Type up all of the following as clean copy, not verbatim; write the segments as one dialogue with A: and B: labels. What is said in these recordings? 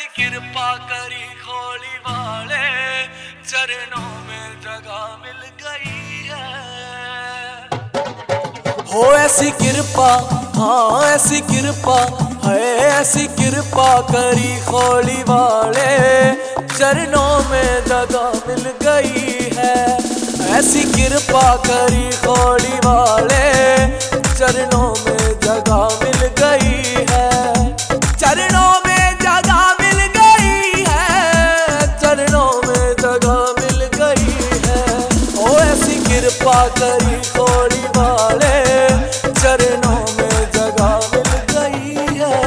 A: कृपा करी खोली वाले चरणों में जगह मिल गई है। हो ऐसी कृपा, हाँ ऐसी कृपा है, ऐसी कृपा करी खोली वाले चरणों में जगह मिल गई है। ऐसी कृपा करी खोली वाले चरणों में जगह मिल गई है। चरणों में जगह मिल गई है, चरणों में जगह मिल गई है। ओ ऐसी कृपा करी खोली वाले चरणों में जगह मिल गई है।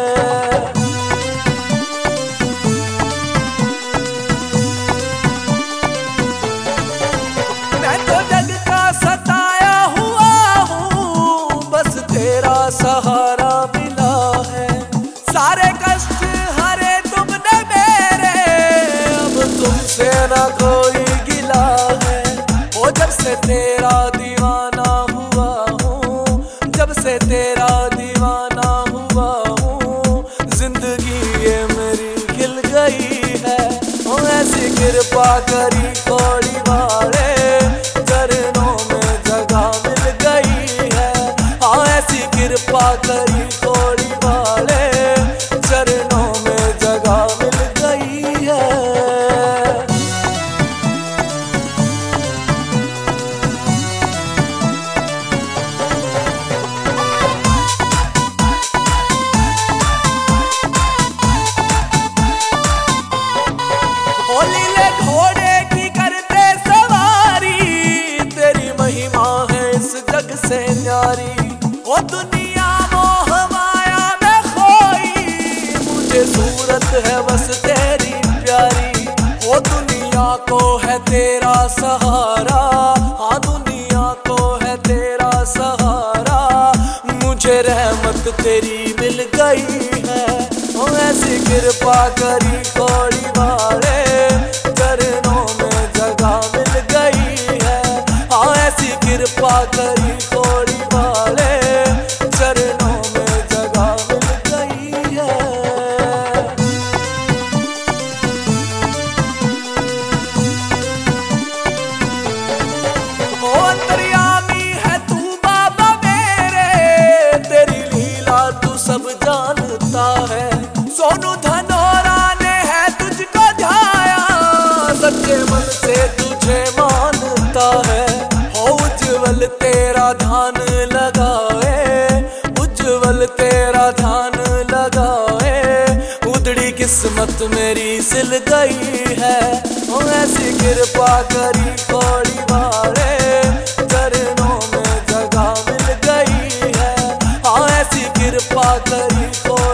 A: मैं तो जग का सताया हुआ हूँ, बस तेरा सहारा मिला है। सारे कष्ट हरे तुमने मेरे, अब तुमसे न कोई गिला है। ओ जब से तेरा दीवाना हुआ हूँ, जब से तेरा दीवाना हुआ हूँ, जिंदगी ये मेरी खिल गई है। ओ ऐसी कृपा करी खोली वाले चरणों में जगह मिल गई है। हाँ ऐसी कृपा करी खोली वाले चरणों में जगह मिल गई है। लीले घोड़े की करते सवारी, तेरी महिमा है इस जग से न्यारी। ओ दुनिया मोह माया में खोई, मुझे सूरत है बस तेरी प्यारी। ओ दुनिया को है तेरा सहारा, हाँ दुनिया को है तेरा सहारा, मुझे रहमत तेरी मिल गई है। ओ ऐसी कृपा करी खोली वाले चरणों में जगह मिल गई है। हाँ ऐसी कृपा करी खोली वाले चरणों में जगह मिल गई है। ओ अंतर्यामी है तू बाबा मेरे, तेरी लीला तू सब जानता है। सोनू धनोरा ने है तुझको ध्याया, सच्चे मन से तुझे मानता है। हो उज्जवल तेरा ध्यान लगाए, उज्जवल तेरा ध्यान लगाए, उधड़ी किस्मत मेरी सिल गई है। ओ ऐसी कृपा करी खोली वाले चरणों में जगह मिल गई है। हाँ ऐसी कृपा करी खोली